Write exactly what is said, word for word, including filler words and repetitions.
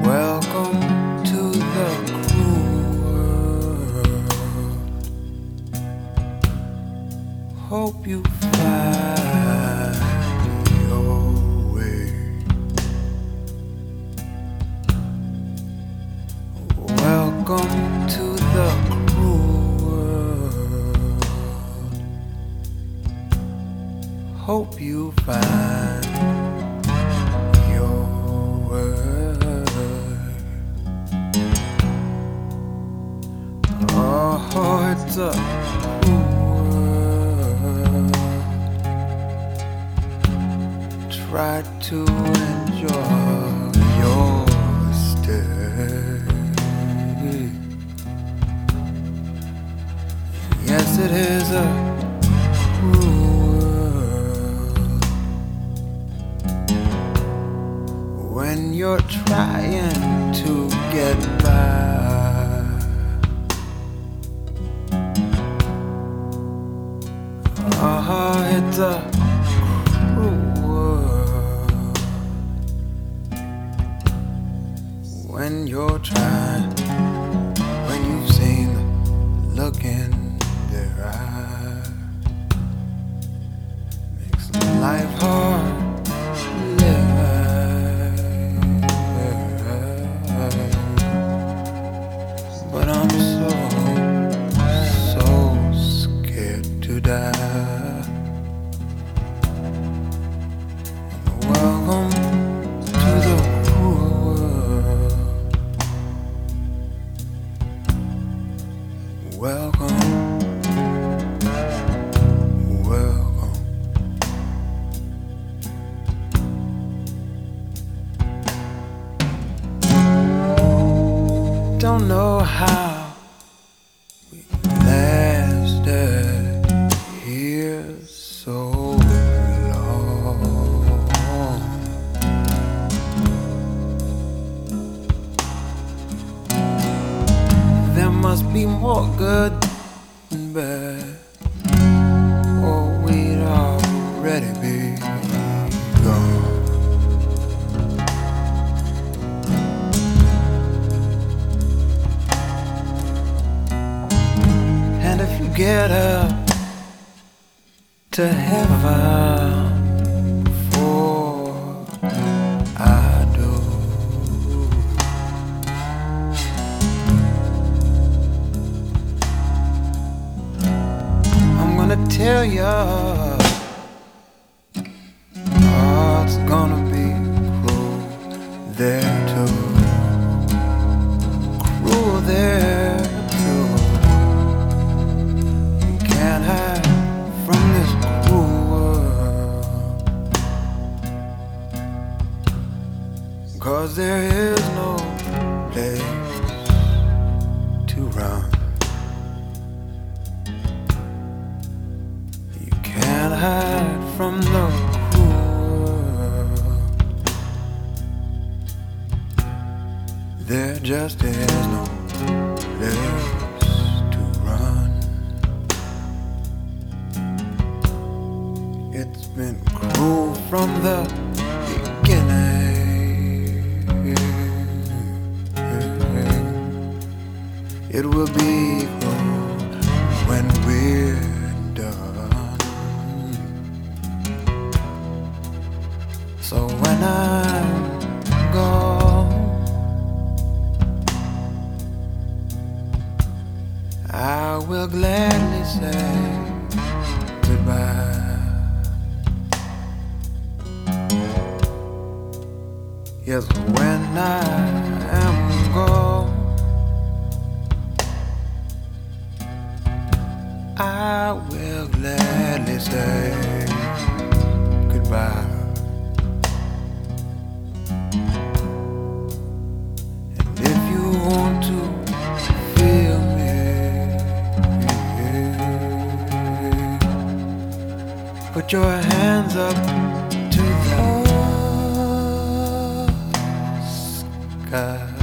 Welcome to the cruel world. Hope you find your way. Welcome to the cruel world. Hope you find your way. Oh, it's a cruel world. Try to enjoy your stay. Yes, it is a cruel world when you're trying to get by. Oh, it's a cruel world when you're trying, when you've seen the look in their eye. Makes life hard to live, but I'm so, so scared to die. Welcome to the cruel world. Welcome, welcome. Don't know how we lasted here so long. There must be more good than bad, or we'd already be gone. And if you get up to heaven before I do, I'm gonna tell ya, oh, it's gonna be cruel there too, cruel there too. You can't hide from this cruel world, 'cause there is no place to run. You can't hide from the cruel world. There just is no place to run. It's been cruel from the beginning. It will be cruel when we're done. So when I'm gone, I will gladly say goodbye. Yes, when I am gone, I will gladly say goodbye. And if you want to feel me, put your hands up to the sky.